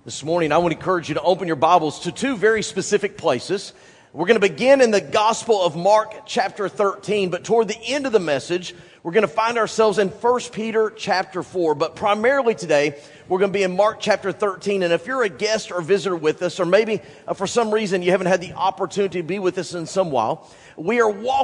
This morning, I want to encourage you to open your Bibles to two very specific places. We're going to begin in the Gospel of Mark, chapter 13, but toward the end of the message, we're going to find ourselves in 1 Peter, chapter 4. But primarily today, we're going to be in Mark, chapter 13. And if you're a guest or visitor with us, or maybe for some reason you haven't had the opportunity to be with us in some while, we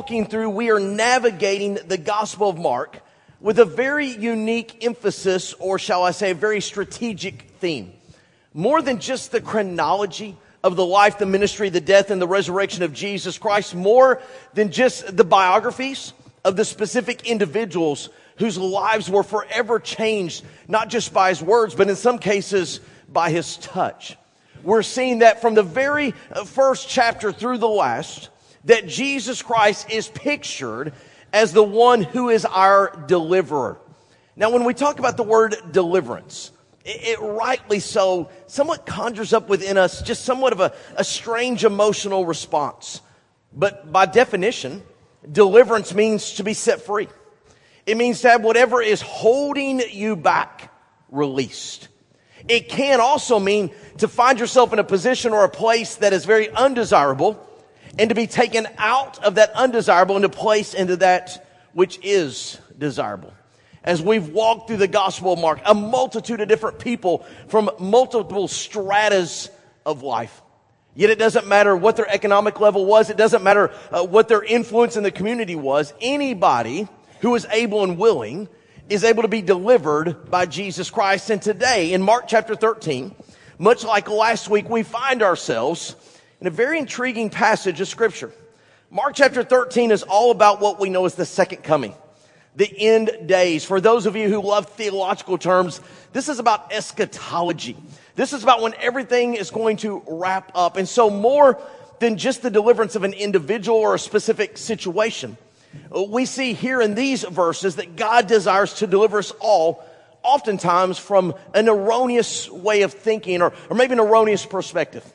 are navigating the Gospel of Mark with a very unique emphasis, or shall I say, a very strategic theme. More than just the chronology of the life, the ministry, the death, and the resurrection of Jesus Christ, more than just the biographies of the specific individuals whose lives were forever changed, not just by his words, but in some cases by his touch. We're seeing that from the very first chapter through the last, that Jesus Christ is pictured as the one who is our deliverer. Now, when we talk about the word deliverance, it rightly so somewhat conjures up within us just somewhat of a strange emotional response. But by definition, deliverance means to be set free. It means to have whatever is holding you back released. It can also mean to find yourself in a position or a place that is very undesirable and to be taken out of that undesirable and to place into that which is desirable. As we've walked through the Gospel of Mark, a multitude of different people from multiple stratas of life. Yet it doesn't matter what their economic level was. It doesn't matter what their influence in the community was. Anybody who is able and willing is able to be delivered by Jesus Christ. And today, in Mark chapter 13, much like last week, we find ourselves in a very intriguing passage of Scripture. Mark chapter 13 is all about what we know as the second coming. The end days. For those of you who love theological terms, this is about eschatology. This is about when everything is going to wrap up. And so more than just the deliverance of an individual or a specific situation, we see here in these verses that God desires to deliver us all, oftentimes from an erroneous way of thinking or maybe an erroneous perspective.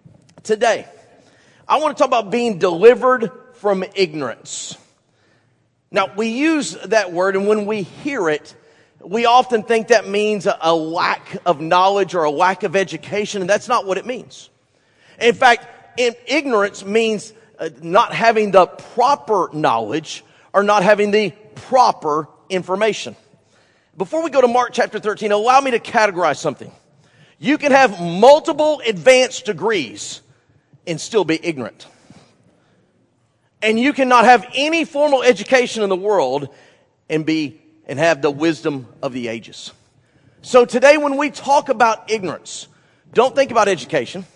Today, I want to talk about being delivered from ignorance. Now, we use that word, and when we hear it, we often think that means a lack of knowledge or a lack of education, and that's not what it means. In fact, ignorance means not having the proper knowledge or not having the proper information. Before we go to Mark chapter 13, allow me to categorize something. You can have multiple advanced degrees and still be ignorant. And you cannot have any formal education in the world and have the wisdom of the ages. So today when we talk about ignorance, don't think about education.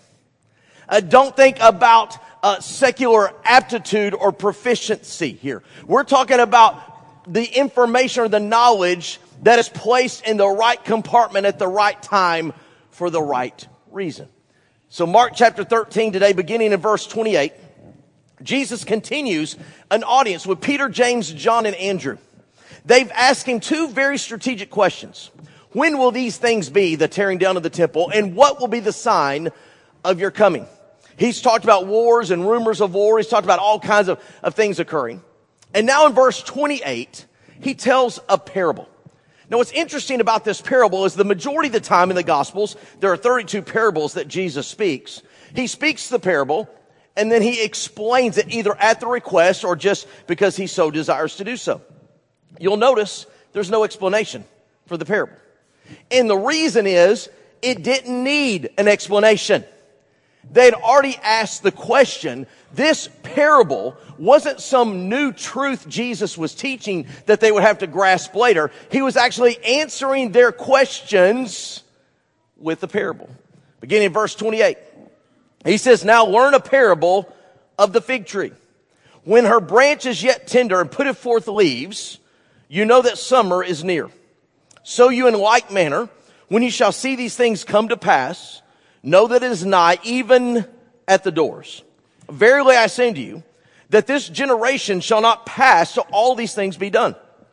Don't think about secular aptitude or proficiency here. We're talking about the information or the knowledge that is placed in the right compartment at the right time for the right reason. So Mark chapter 13 today, beginning in verse 28, Jesus continues an audience with Peter, James, John, and Andrew. They've asked him two very strategic questions. When will these things be, the tearing down of the temple, and what will be the sign of your coming? He's talked about wars and rumors of war. He's talked about all kinds of things occurring. And now in verse 28, he tells a parable. Now what's interesting about this parable is the majority of the time in the Gospels, there are 32 parables that Jesus speaks. He speaks the parable, and then he explains it either at the request or just because he so desires to do so. You'll notice there's no explanation for the parable. And the reason is it didn't need an explanation. They'd already asked the question. This parable wasn't some new truth Jesus was teaching that they would have to grasp later. He was actually answering their questions with the parable. Beginning in verse 28. He says, now learn a parable of the fig tree. When her branch is yet tender and putteth forth leaves, you know that summer is near. So you in like manner, when you shall see these things come to pass, know that it is nigh, even at the doors. Verily I say unto you, that this generation shall not pass till all these things be done.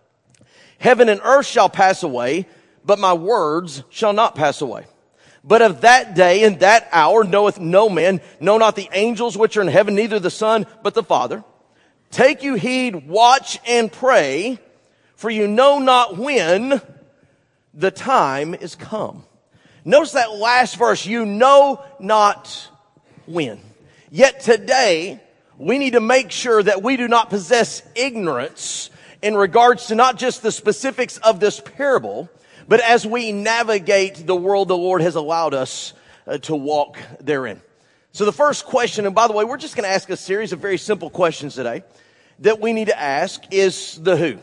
Heaven and earth shall pass away, but my words shall not pass away. But of that day and that hour knoweth no man, no not the angels which are in heaven, neither the Son, but the Father. Take you heed, watch and pray, for you know not when the time is come. Notice that last verse, you know not when. Yet today, we need to make sure that we do not possess ignorance in regards to not just the specifics of this parable, but as we navigate the world the Lord has allowed us to walk therein. So the first question, and by the way, we're just going to ask a series of very simple questions today that we need to ask, is the who.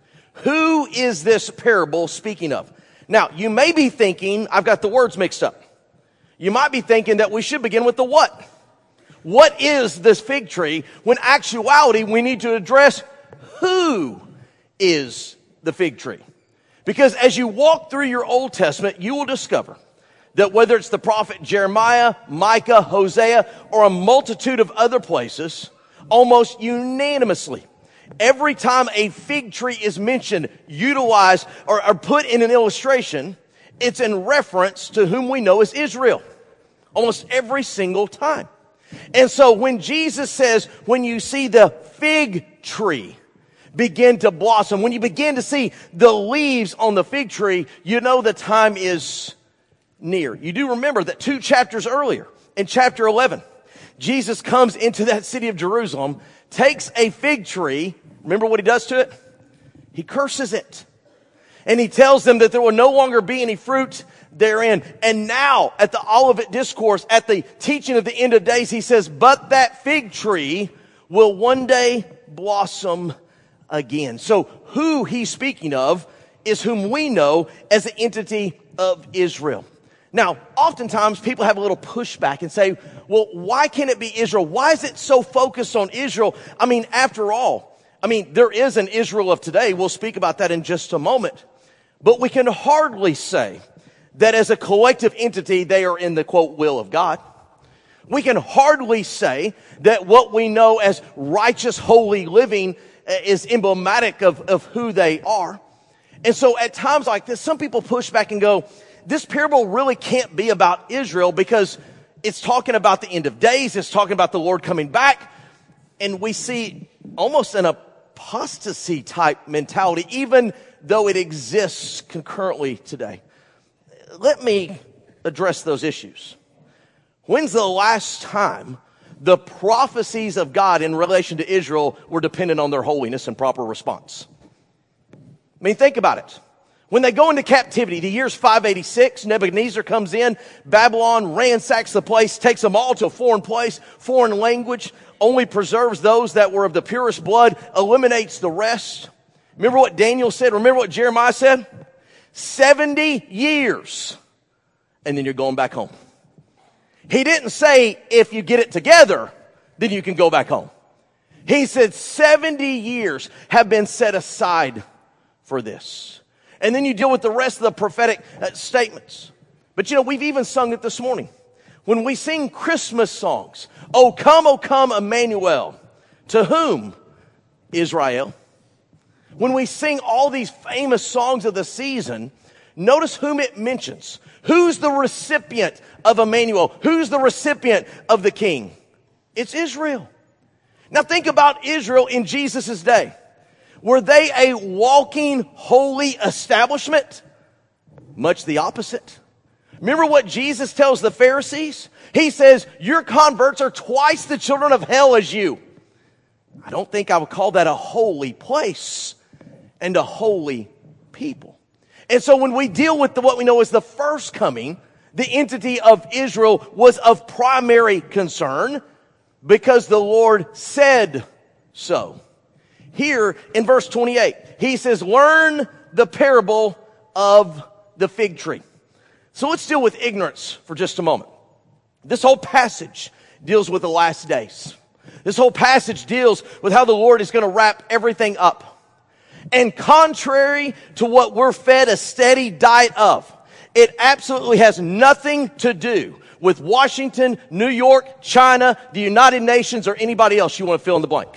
Who is this parable speaking of? Now, you may be thinking, I've got the words mixed up. You might be thinking that we should begin with the what. What is this fig tree? When actuality, we need to address who is the fig tree. Because as you walk through your Old Testament, you will discover that whether it's the prophet Jeremiah, Micah, Hosea, or a multitude of other places, almost unanimously, every time a fig tree is mentioned, utilized, or put in an illustration, it's in reference to whom we know as Israel. Almost every single time. And so when Jesus says, when you see the fig tree begin to blossom, when you begin to see the leaves on the fig tree, you know the time is near. You do remember that 2 chapters earlier, in chapter 11, Jesus comes into that city of Jerusalem, takes a fig tree, remember what he does to it? He curses it. And he tells them that there will no longer be any fruit therein. And now, at the Olivet Discourse, at the teaching of the end of days, he says, but that fig tree will one day blossom again. So who he's speaking of is whom we know as the entity of Israel. Now, oftentimes people have a little pushback and say, well, why can't it be Israel? Why is it so focused on Israel? I mean, after all, there is an Israel of today. We'll speak about that in just a moment. But we can hardly say that as a collective entity, they are in the, quote, will of God. We can hardly say that what we know as righteous, holy living is emblematic of who they are. And so at times like this, some people push back and go, this parable really can't be about Israel because it's talking about the end of days. It's talking about the Lord coming back. And we see almost an apostasy type mentality, even though it exists concurrently today. Let me address those issues. When's the last time the prophecies of God in relation to Israel were dependent on their holiness and proper response? Think about it. When they go into captivity, the year's 586, Nebuchadnezzar comes in, Babylon ransacks the place, takes them all to a foreign place, foreign language, only preserves those that were of the purest blood, eliminates the rest. Remember what Daniel said? Remember what Jeremiah said? 70 years, and then you're going back home. He didn't say, if you get it together, then you can go back home. He said 70 years have been set aside for this. And then you deal with the rest of the prophetic statements. But we've even sung it this morning. When we sing Christmas songs, O come, Emmanuel. To whom? Israel. When we sing all these famous songs of the season, notice whom it mentions. Who's the recipient of Emmanuel? Who's the recipient of the king? It's Israel. Now think about Israel in Jesus' day. Were they a walking holy establishment? Much the opposite. Remember what Jesus tells the Pharisees? He says, your converts are twice the children of hell as you. I don't think I would call that a holy place and a holy people. And so when we deal with what we know as the first coming, the entity of Israel was of primary concern because the Lord said so. Here in verse 28, he says, learn the parable of the fig tree. So let's deal with ignorance for just a moment. This whole passage deals with the last days. This whole passage deals with how the Lord is going to wrap everything up. And contrary to what we're fed a steady diet of, it absolutely has nothing to do with Washington, New York, China, the United Nations, or anybody else you want to fill in the blank.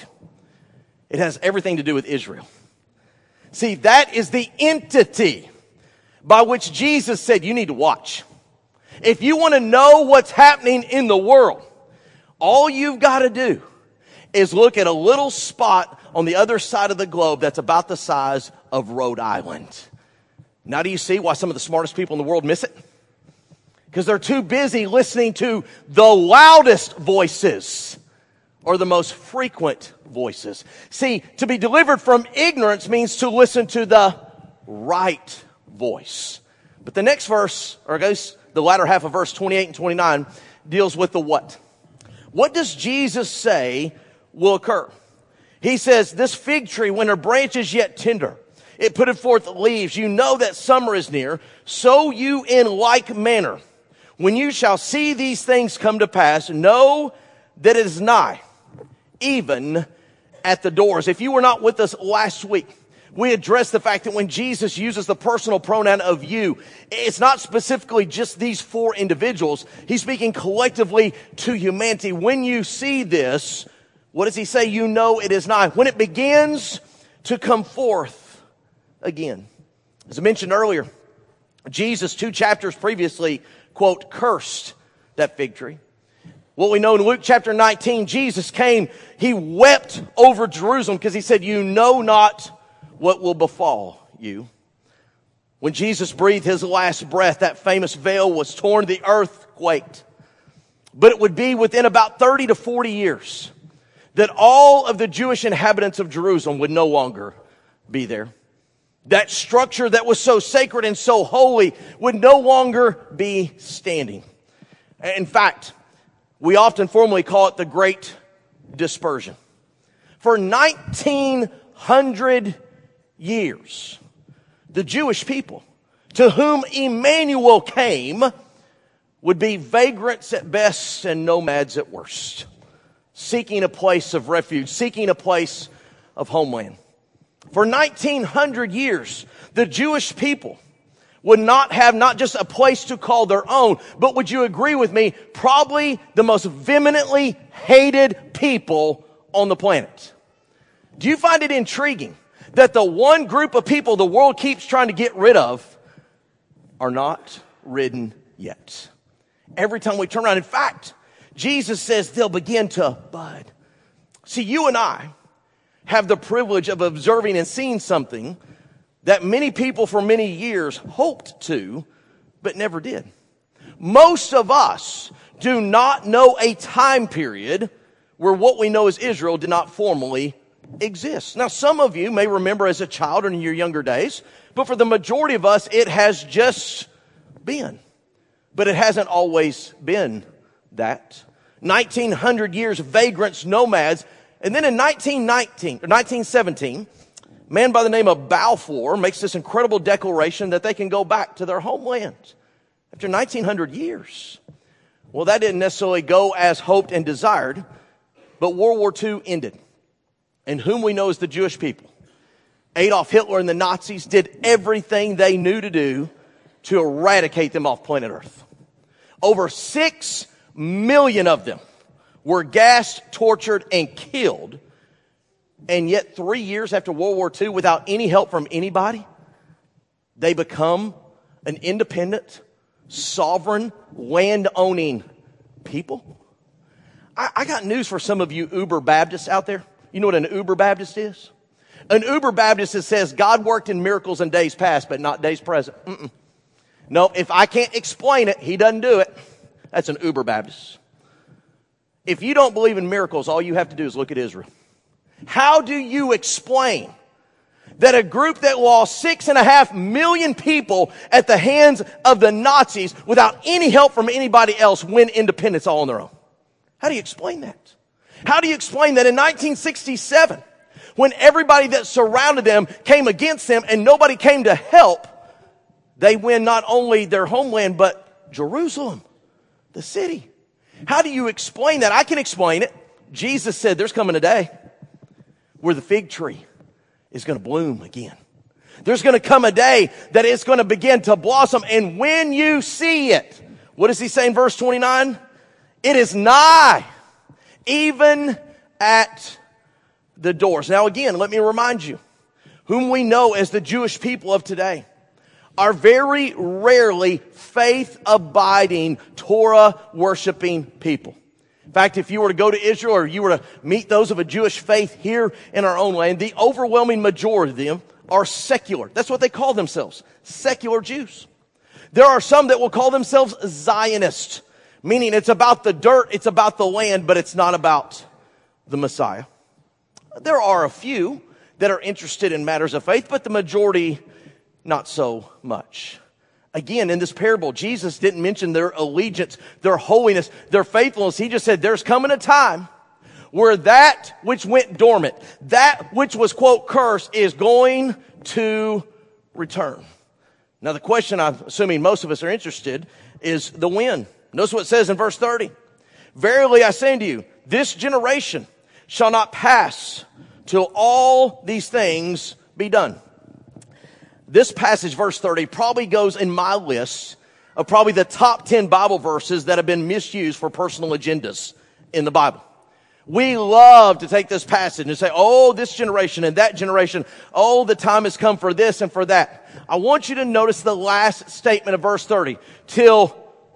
It has everything to do with Israel. See, that is the entity by which Jesus said you need to watch. If you want to know what's happening in the world, all you've got to do is look at a little spot on the other side of the globe that's about the size of Rhode Island. Now do you see why some of the smartest people in the world miss it? because they're too busy listening to the loudest voices or the most frequent voices. See, to be delivered from ignorance means to listen to the right voice. But the next verse, or I guess the latter half of verse 28 and 29, deals with the what. What does Jesus say will occur? He says, this fig tree, when her branch is yet tender, it putteth forth leaves. You know that summer is near. So you in like manner, when you shall see these things come to pass, know that it is nigh, even at the doors. If you were not with us last week, we addressed the fact that when Jesus uses the personal pronoun of you, it's not specifically just these four individuals. He's speaking collectively to humanity. When you see this, what does he say? You know it is nigh. When it begins to come forth again. As I mentioned earlier, Jesus, 2 chapters previously, quote, cursed that fig tree. What we know in Luke chapter 19, Jesus came, he wept over Jerusalem because he said, you know not what will befall you. When Jesus breathed his last breath, that famous veil was torn, the earth quaked. But it would be within about 30 to 40 years that all of the Jewish inhabitants of Jerusalem would no longer be there. That structure that was so sacred and so holy would no longer be standing. In fact, we often formally call it the Great Dispersion. For 1900 years, the Jewish people to whom Emmanuel came would be vagrants at best and nomads at worst, seeking a place of refuge, seeking a place of homeland. For 1900 years, the Jewish people would not have not just a place to call their own, but would you agree with me, probably the most vehemently hated people on the planet. Do you find it intriguing that the one group of people the world keeps trying to get rid of are not ridden yet? Every time we turn around, in fact, Jesus says they'll begin to bud. See, you and I have the privilege of observing and seeing something that many people for many years hoped to, but never did. Most of us do not know a time period where what we know as Israel did not formally exist. Now, some of you may remember as a child or in your younger days, but for the majority of us, it has just been. But it hasn't always been that. 1900 years of vagrants, nomads, and then in 1917, a man by the name of Balfour makes this incredible declaration that they can go back to their homeland after 1900 years. Well, that didn't necessarily go as hoped and desired, but World War II ended. And whom we know as the Jewish people, Adolf Hitler and the Nazis did everything they knew to do to eradicate them off planet Earth. Over 6 million of them were gassed, tortured, and killed. And yet 3 years after World War II, without any help from anybody, they become an independent, sovereign, land-owning people. I got news for some of you Uber Baptists out there. You know what an Uber Baptist is? An Uber Baptist that says God worked in miracles in days past, but not days present. No, if I can't explain it, he doesn't do it. That's an Uber Baptist. If you don't believe in miracles, all you have to do is look at Israel. How do you explain that a group that lost 6.5 million people at the hands of the Nazis without any help from anybody else win independence all on their own? How do you explain that? How do you explain that in 1967, when everybody that surrounded them came against them and nobody came to help, they win not only their homeland, but Jerusalem, the city? How do you explain that? I can explain it. Jesus said there's coming a day where the fig tree is going to bloom again. There's going to come a day that it's going to begin to blossom. And when you see it, what does he say in verse 29? It is nigh, even at the doors. Now again, let me remind you, whom we know as the Jewish people of today are very rarely faith-abiding, Torah-worshiping people. In fact, if you were to go to Israel or you were to meet those of a Jewish faith here in our own land, the overwhelming majority of them are secular. That's what they call themselves, secular Jews. There are some that will call themselves Zionists, meaning it's about the dirt, it's about the land, but it's not about the Messiah. There are a few that are interested in matters of faith, but the majority, not so much. Again, in this parable, Jesus didn't mention their allegiance, their holiness, their faithfulness. He just said there's coming a time where that which went dormant, that which was, quote, cursed, is going to return. Now, the question I'm assuming most of us are interested is the when. Notice what it says in verse 30. Verily I say unto you, this generation shall not pass till all these things be done. This passage, verse 30, probably goes in my list of probably the top 10 Bible verses that have been misused for personal agendas in the Bible. We love to take this passage and say, oh, this generation and that generation, oh, the time has come for this and for that. I want you to notice the last statement of verse 30. Till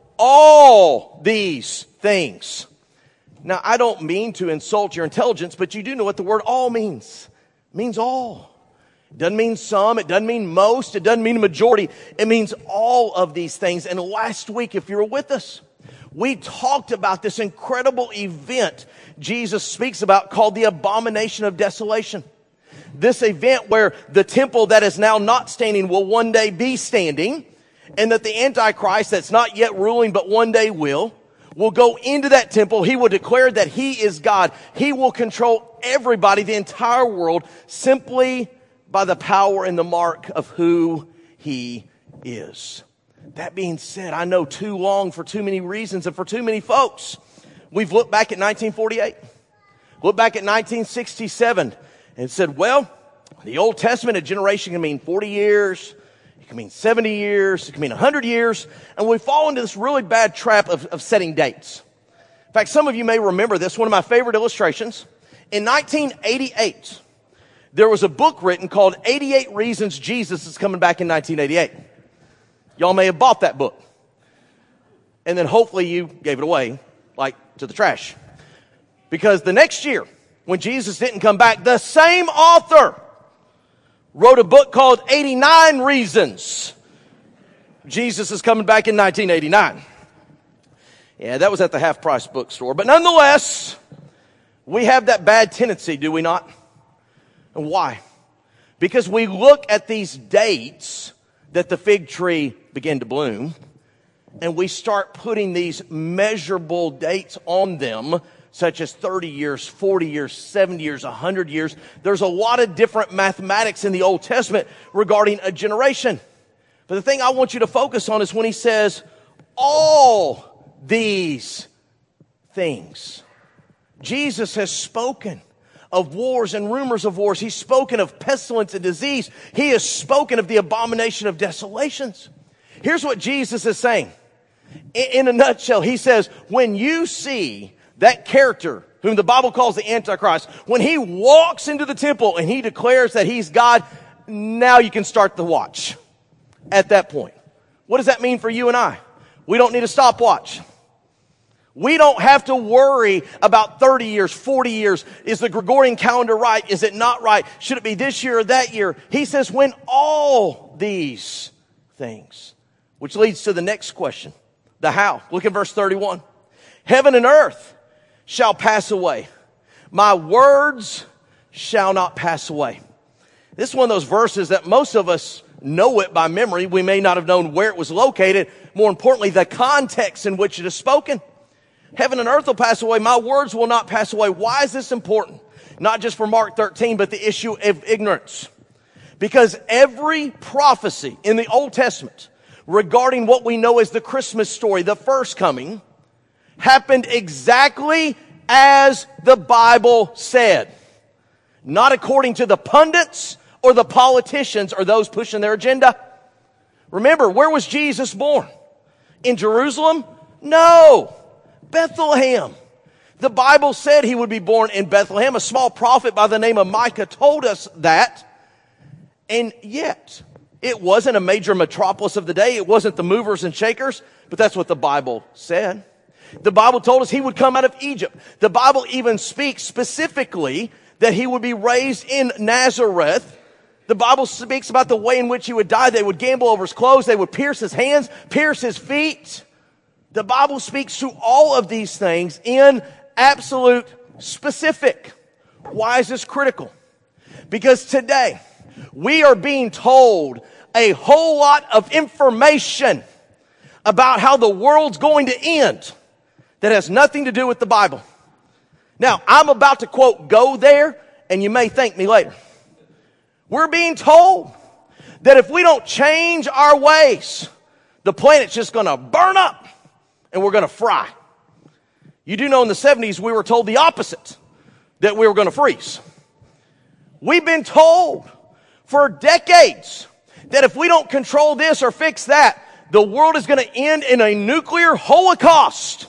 all these things. Now, I don't mean to insult your intelligence, but you do know what the word all means. It means all. It doesn't mean some. It doesn't mean most. It doesn't mean a majority. It means all of these things. And last week, if you were with us, we talked about this incredible event Jesus speaks about called the abomination of desolation. This event where the temple that is now not standing will one day be standing, and that the Antichrist that's not yet ruling but one day will go into that temple. He will declare that he is God. He will control everybody, the entire world, simply by the power and the mark of who he is. That being said, I know too long for too many reasons and for too many folks. We've looked back at 1948, looked back at 1967 and said, well, the Old Testament, a generation can mean 40 years, it can mean 70 years, it can mean 100 years, and we fall into this really bad trap of setting dates. In fact, some of you may remember this, one of my favorite illustrations. In 1988, there was a book written called 88 Reasons Jesus is Coming Back in 1988. Y'all may have bought that book. And then hopefully you gave it away, like to the trash. Because the next year, when Jesus didn't come back, the same author wrote a book called 89 Reasons Jesus is Coming Back in 1989. Yeah, that was at the half-price bookstore. But nonetheless, we have that bad tendency, do we not? And why? Because we look at these dates that the fig tree began to bloom, and we start putting these measurable dates on them, such as 30 years, 40 years, 70 years, 100 years. There's a lot of different mathematics in the Old Testament regarding a generation. But the thing I want you to focus on is when he says, all these things. Jesus has spoken of wars and rumors of wars. He's spoken of pestilence and disease. He has spoken of the abomination of desolations. Here's what Jesus is saying. In a nutshell, he says, when you see that character, whom the Bible calls the Antichrist, when he walks into the temple and he declares that he's God, now you can start the watch at that point. What does that mean for you and I? We don't need a stopwatch. We don't have to worry about 30 years, 40 years. Is the Gregorian calendar right? Is it not right? Should it be this year or that year? He says, when all these things, which leads to the next question, the how. Look at verse 31. Heaven and earth shall pass away. My words shall not pass away. This is one of those verses that most of us know it by memory. We may not have known where it was located. More importantly, the context in which it is spoken. Heaven and earth will pass away. My words will not pass away. Why is this important? Not just for Mark 13, but the issue of ignorance. Because every prophecy in the Old Testament regarding what we know as the Christmas story, the first coming, happened exactly as the Bible said. Not according to the pundits or the politicians or those pushing their agenda. Remember, where was Jesus born? In Jerusalem? No. Bethlehem. The Bible said he would be born in Bethlehem. A small prophet by the name of Micah told us that. And yet, it wasn't a major metropolis of the day. It wasn't the movers and shakers, but that's what the Bible said. The Bible told us he would come out of Egypt. The Bible even speaks specifically that he would be raised in Nazareth, The Bible speaks about the way in which he would die. They would gamble over his clothes. They would pierce his hands, pierce his feet. The Bible speaks to all of these things in absolute specific. Why is this critical? Because today we are being told a whole lot of information about how the world's going to end that has nothing to do with the Bible. Now, I'm about to quote, go there, and you may thank me later. We're being told that if we don't change our ways, the planet's just going to burn up and we're going to fry. You do know in the 70s we were told the opposite, that we were going to freeze. We've been told for decades that if we don't control this or fix that, the world is going to end in a nuclear holocaust.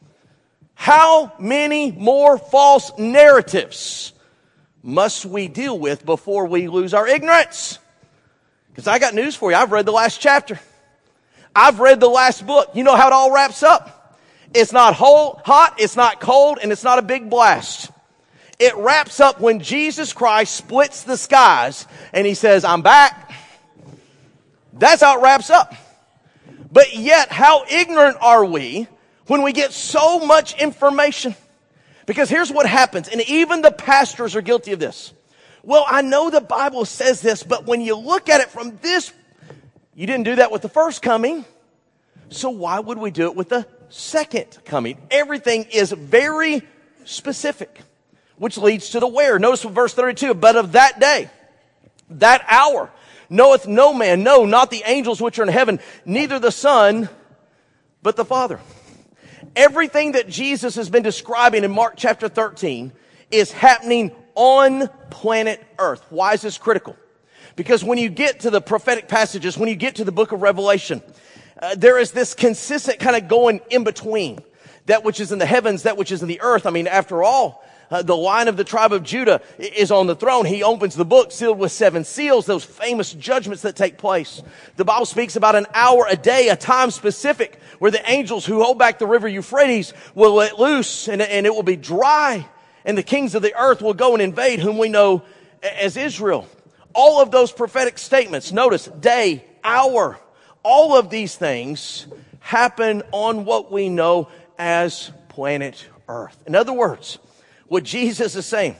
How many more false narratives must we deal with before we lose our ignorance? Because I got news for you. I've read the last chapter. I've read the last book. You know how it all wraps up? It's not hot, it's not cold, and it's not a big blast. It wraps up when Jesus Christ splits the skies and he says, I'm back. That's how it wraps up. But yet, how ignorant are we when we get so much information? Because here's what happens, and even the pastors are guilty of this. Well, I know the Bible says this, but when you look at it from this, you didn't do that with the first coming, so why would we do it with the second coming? Everything is very specific, which leads to the where. Notice verse 32, but of that day, that hour, knoweth no man, no, not the angels which are in heaven, neither the Son, but the Father. Everything that Jesus has been describing in Mark chapter 13 is happening on planet Earth. Why is this critical? Because when you get to the prophetic passages, when you get to the book of Revelation, there is this consistent kind of going in between. That which is in the heavens, that which is in the earth. I mean, after all, the Lion of the tribe of Judah is on the throne. He opens the book sealed with 7 seals, those famous judgments that take place. The Bible speaks about an hour a day, a time specific, where the angels who hold back the river Euphrates will let loose and it will be dry. And the kings of the earth will go and invade whom we know as Israel. All of those prophetic statements, notice, day, hour, all of these things happen on what we know as planet Earth. In other words, what Jesus is saying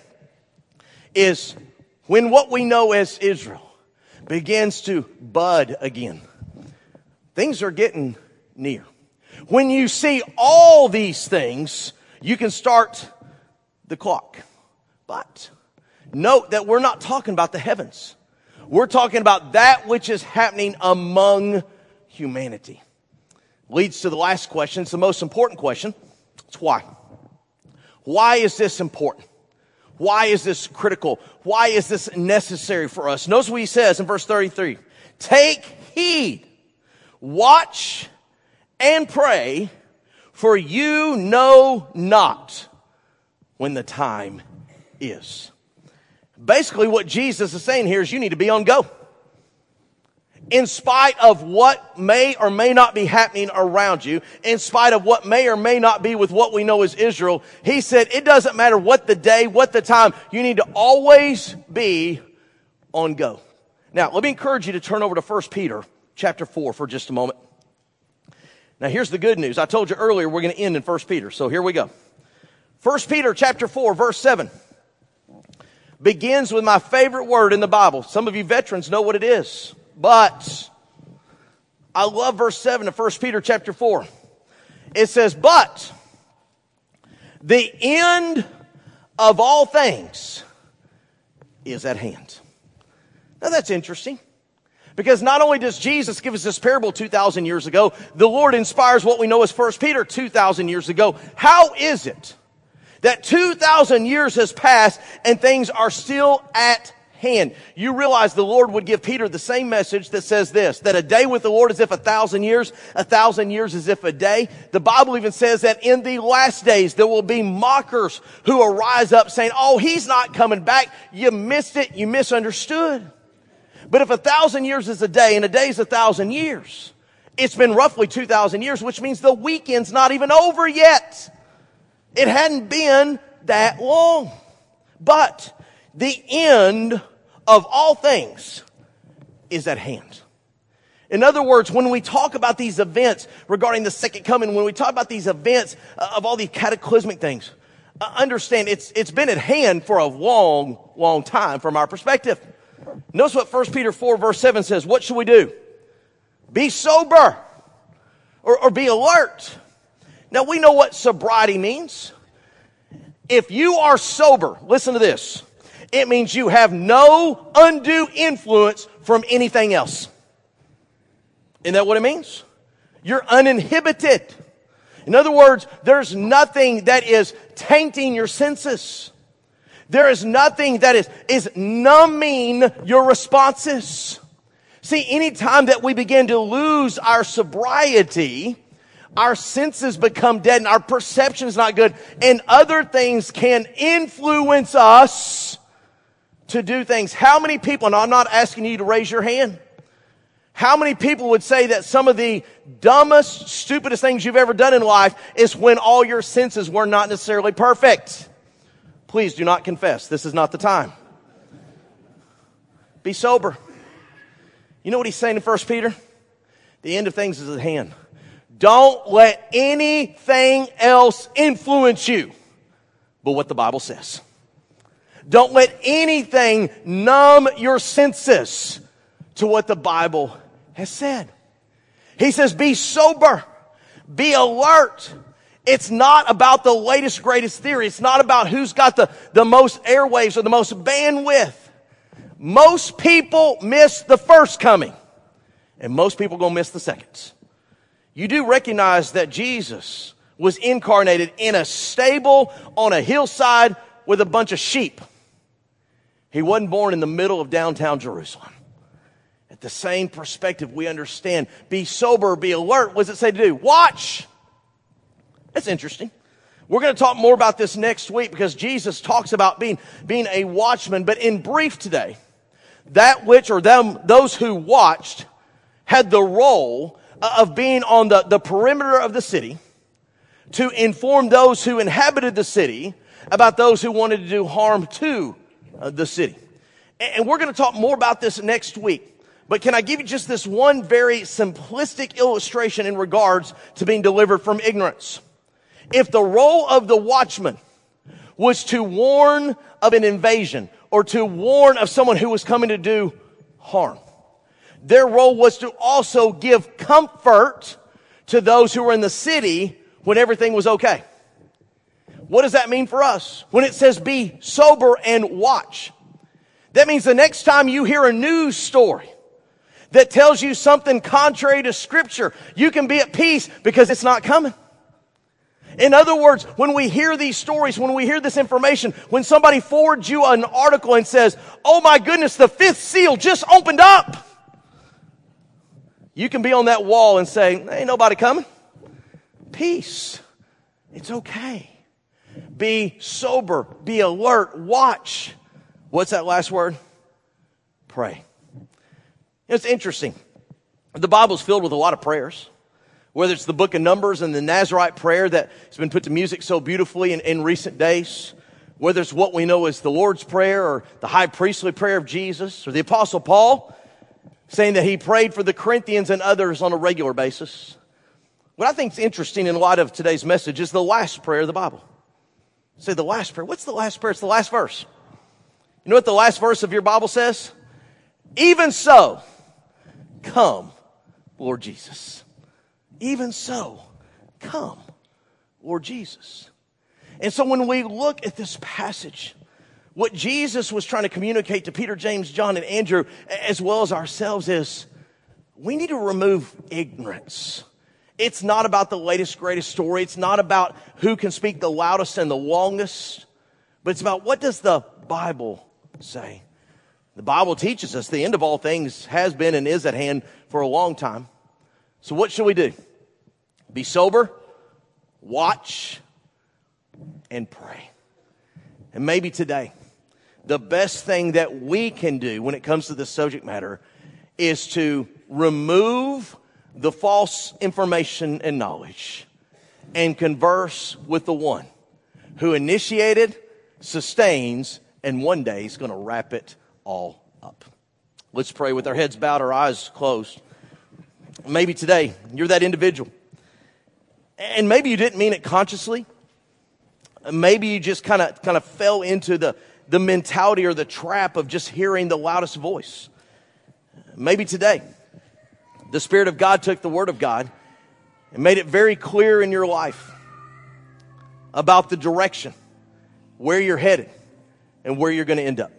is when what we know as Israel begins to bud again, things are getting near. When you see all these things, you can start the clock. But note that we're not talking about the heavens. We're talking about that which is happening among humanity. Leads to the last question. It's the most important question. It's why. Why is this important? Why is this critical? Why is this necessary for us? Notice what he says in verse 33. Take heed, watch, and pray, for you know not when the time is. Basically, what Jesus is saying here is you need to be on go. In spite of what may or may not be happening around you, in spite of what may or may not be with what we know as Israel, he said it doesn't matter what the day, what the time, you need to always be on go. Now, let me encourage you to turn over to 1 Peter chapter 4 for just a moment. Now, here's the good news. I told you earlier we're going to end in 1 Peter, so here we go. 1 Peter chapter 4, verse 7 begins with my favorite word in the Bible. Some of you veterans know what it is. But I love verse 7 of 1 Peter chapter 4. It says, but the end of all things is at hand. Now that's interesting. Because not only does Jesus give us this parable 2,000 years ago, the Lord inspires what we know as 1 Peter 2,000 years ago. How is it that 2,000 years has passed and things are still at hand? You realize the Lord would give Peter the same message that says this, that a day with the Lord is if 1,000 years is if a day. The Bible even says that in the last days there will be mockers who will rise up saying, oh, he's not coming back. You missed it. You misunderstood. But if 1,000 years is a day and a day is 1,000 years, it's been roughly 2,000 years, which means the weekend's not even over yet. It hadn't been that long. But the end of all things is at hand. In other words, when we talk about these events regarding the second coming, when we talk about these events of all these cataclysmic things, understand it's been at hand for a long, long time from our perspective. Notice what 1 Peter 4 verse 7 says. What should we do? Be sober or be alert. Now we know what sobriety means. If you are sober, listen to this. It means you have no undue influence from anything else. Isn't that what it means? You're uninhibited. In other words, there's nothing that is tainting your senses. There is nothing that is numbing your responses. See, anytime that we begin to lose our sobriety, our senses become dead and our perception is not good, and other things can influence us to do things. How many people, and I'm not asking you to raise your hand, how many people would say that some of the dumbest, stupidest things you've ever done in life is when all your senses were not necessarily perfect? Please do not confess. This is not the time. Be sober. You know what he's saying in 1 Peter? The end of things is at hand. Don't let anything else influence you but what the Bible says. Don't let anything numb your senses to what the Bible has said. He says, be sober, be alert. It's not about the latest, greatest theory. It's not about who's got the most airwaves or the most bandwidth. Most people miss the first coming, and most people are going to miss the second. You do recognize that Jesus was incarnated in a stable on a hillside with a bunch of sheep. He wasn't born in the middle of downtown Jerusalem. At the same perspective, we understand, be sober, be alert. What does it say to do? Watch. That's interesting. We're going to talk more about this next week because Jesus talks about being a watchman. But in brief today, that which or those who watched had the role of being on the perimeter of the city to inform those who inhabited the city about those who wanted to do harm to the city. And we're going to talk more about this next week. But can I give you just this one very simplistic illustration in regards to being delivered from ignorance? If the role of the watchman was to warn of an invasion or to warn of someone who was coming to do harm, their role was to also give comfort to those who were in the city when everything was okay. What does that mean for us? When it says be sober and watch, that means the next time you hear a news story that tells you something contrary to Scripture, you can be at peace because it's not coming. In other words, when we hear these stories, when we hear this information, when somebody forwards you an article and says, oh my goodness, the fifth seal just opened up, you can be on that wall and say, ain't nobody coming. Peace. It's okay. Be sober, be alert, watch. What's that last word? Pray. It's interesting. The Bible's filled with a lot of prayers. Whether it's the book of Numbers and the Nazarite prayer that has been put to music so beautifully in recent days. Whether it's what we know as the Lord's Prayer or the high priestly prayer of Jesus. Or the Apostle Paul saying that he prayed for the Corinthians and others on a regular basis. What I think is interesting in light of today's message is the last prayer of the Bible. Say the last prayer. What's the last prayer? It's the last verse. You know what the last verse of your Bible says? Even so, come, Lord Jesus. Even so, come, Lord Jesus. And so when we look at this passage, what Jesus was trying to communicate to Peter, James, John, and Andrew, as well as ourselves, is we need to remove ignorance. It's not about the latest, greatest story. It's not about who can speak the loudest and the longest. But it's about what does the Bible say? The Bible teaches us the end of all things has been and is at hand for a long time. So what should we do? Be sober, watch, and pray. And maybe today, the best thing that we can do when it comes to this subject matter is to remove the false information and knowledge and converse with the one who initiated, sustains, and one day is going to wrap it all up. Let's pray with our heads bowed, our eyes closed. Maybe today you're that individual. And maybe you didn't mean it consciously. Maybe you just kind of fell into the mentality or the trap of just hearing the loudest voice. Maybe today the Spirit of God took the Word of God and made it very clear in your life about the direction, where you're headed, and where you're going to end up.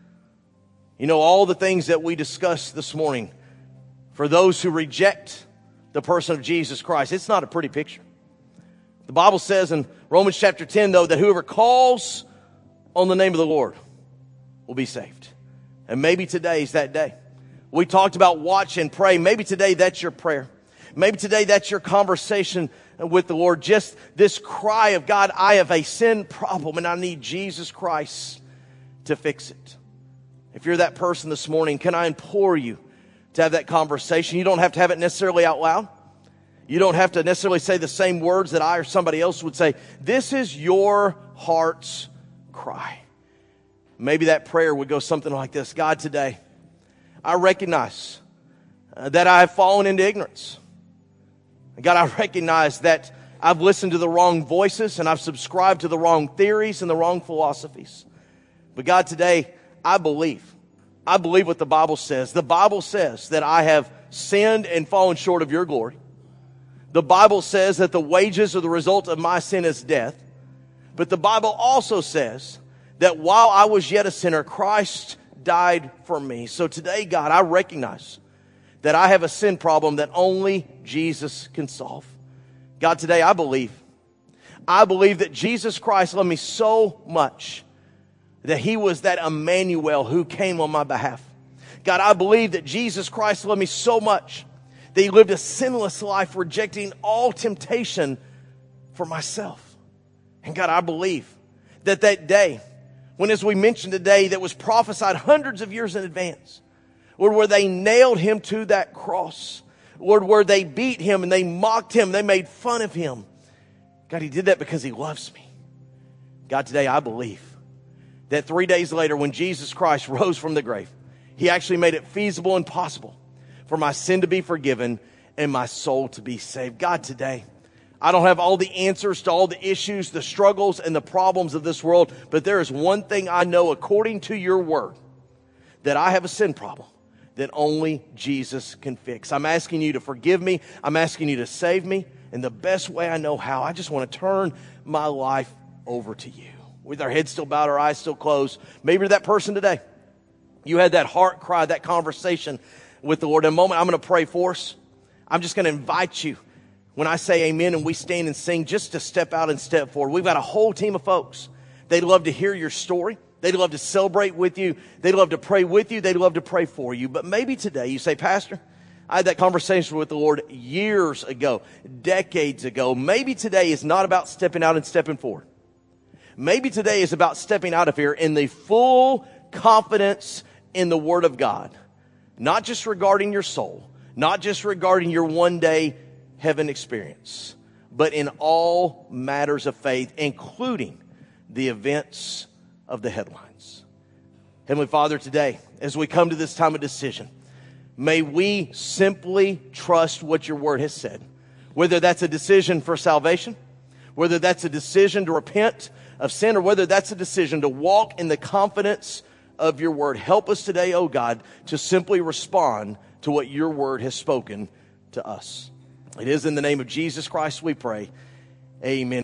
You know, all the things that we discussed this morning, for those who reject the person of Jesus Christ, it's not a pretty picture. The Bible says in Romans chapter 10, though, that whoever calls on the name of the Lord will be saved. And maybe today is that day. We talked about watch and pray. Maybe today that's your prayer. Maybe today that's your conversation with the Lord. Just this cry of, God, I have a sin problem and I need Jesus Christ to fix it. If you're that person this morning, can I implore you to have that conversation? You don't have to have it necessarily out loud. You don't have to necessarily say the same words that I or somebody else would say. This is your heart's cry. Maybe that prayer would go something like this. God, today, I recognize that I have fallen into ignorance. God, I recognize that I've listened to the wrong voices and I've subscribed to the wrong theories and the wrong philosophies. But God, today, I believe what the Bible says. The Bible says that I have sinned and fallen short of your glory. The Bible says that the wages or the result of my sin is death. But the Bible also says that while I was yet a sinner, Christ died for me. So today, God, I recognize that I have a sin problem that only Jesus can solve. God, today I believe that Jesus Christ loved me so much that He was that Emmanuel who came on my behalf. God, I believe that Jesus Christ loved me so much that He lived a sinless life, rejecting all temptation for myself. And God, I believe that that day, when, as we mentioned today, that was prophesied hundreds of years in advance, Lord, where they nailed Him to that cross, Lord, where they beat Him and they mocked Him, they made fun of Him. God, He did that because He loves me. God, today I believe that 3 days later, when Jesus Christ rose from the grave, He actually made it feasible and possible for my sin to be forgiven and my soul to be saved. God, today, I don't have all the answers to all the issues, the struggles, and the problems of this world, but there is one thing I know according to your word, that I have a sin problem that only Jesus can fix. I'm asking you to forgive me. I'm asking you to save me. And the best way I know how, I just want to turn my life over to you. With our heads still bowed, our eyes still closed. Maybe you're that person today. You had that heart cry, that conversation with the Lord. In a moment, I'm going to pray for us. I'm just going to invite you, when I say amen and we stand and sing, just to step out and step forward. We've got a whole team of folks. They'd love to hear your story. They'd love to celebrate with you. They'd love to pray with you. They'd love to pray for you. But maybe today you say, Pastor, I had that conversation with the Lord years ago, decades ago. Maybe today is not about stepping out and stepping forward. Maybe today is about stepping out of here in the full confidence in the Word of God. Not just regarding your soul, not just regarding your one-day heaven experience, but in all matters of faith, including the events of the headlines. Heavenly Father, today, as we come to this time of decision, may we simply trust what your word has said. Whether that's a decision for salvation, whether that's a decision to repent of sin, or whether that's a decision to walk in the confidence of your word. Help us today, oh God, to simply respond to what your word has spoken to us. It is in the name of Jesus Christ we pray. Amen.